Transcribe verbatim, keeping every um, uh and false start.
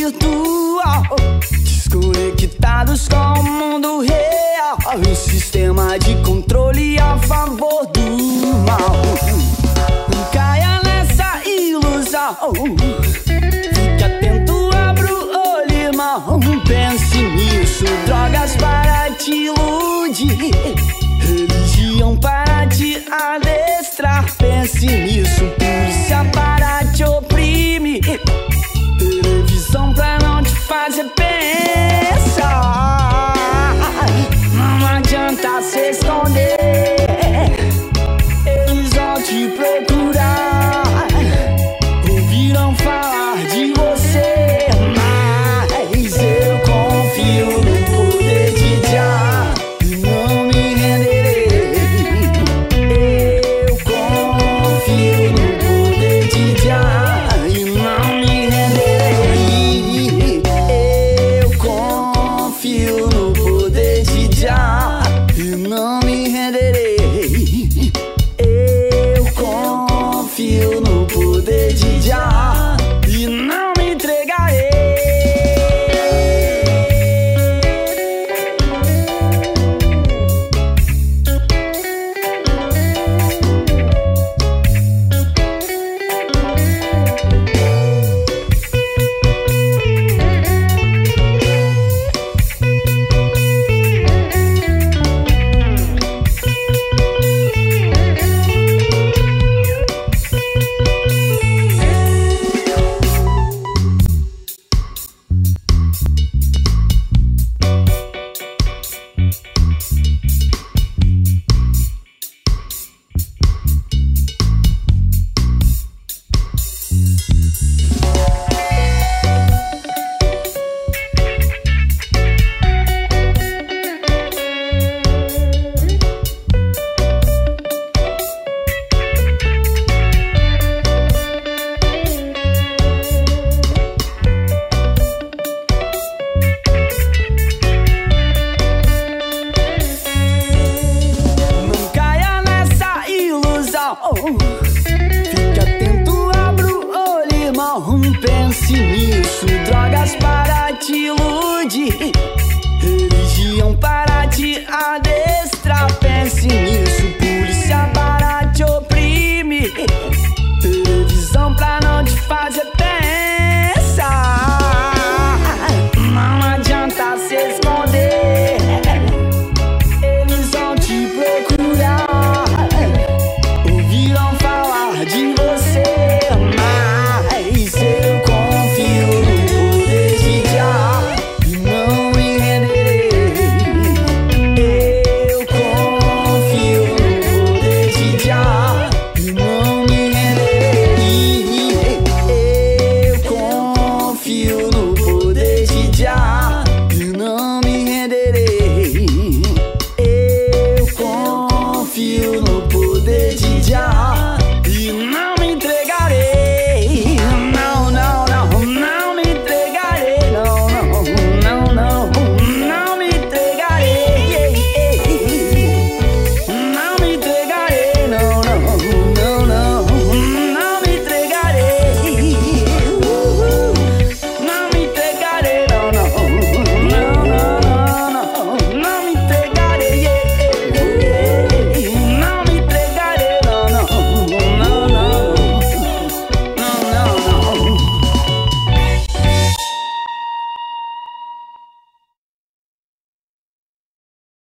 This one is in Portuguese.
virtual, desconectados com o mundo real. Um sistema de controle a favor do mal. Não caia nessa ilusão, fique atento, abra o olho, irmão. Pense nisso, drogas para te iludir, religião para te adestrar. Pense nisso, polícia para te oprimir, televisão pra não te fazer pensar. Não adianta se esconder, eles vão te procurar, ouviram falar de você, mas eu confio no poder de Jah e não me renderei. Eu confio no poder de Jah e não me renderei. Eu confio no poder de Jah e não me renderei. Eu confio no poder de Jah e não me entregarei. Fique atento, abra o olho, irmão. Pense nisso, drogas para te iludir, religião para te adestrar. Pense nisso, polícia para te oprimir, televisão pra não te fazer pensar. Não adianta se esconder, eles vão te procurar, ouviram falar de você, mas eu confio no poder de Jah e não me renderei. Eu confio no poder de Jah e não me renderei. Eu confio no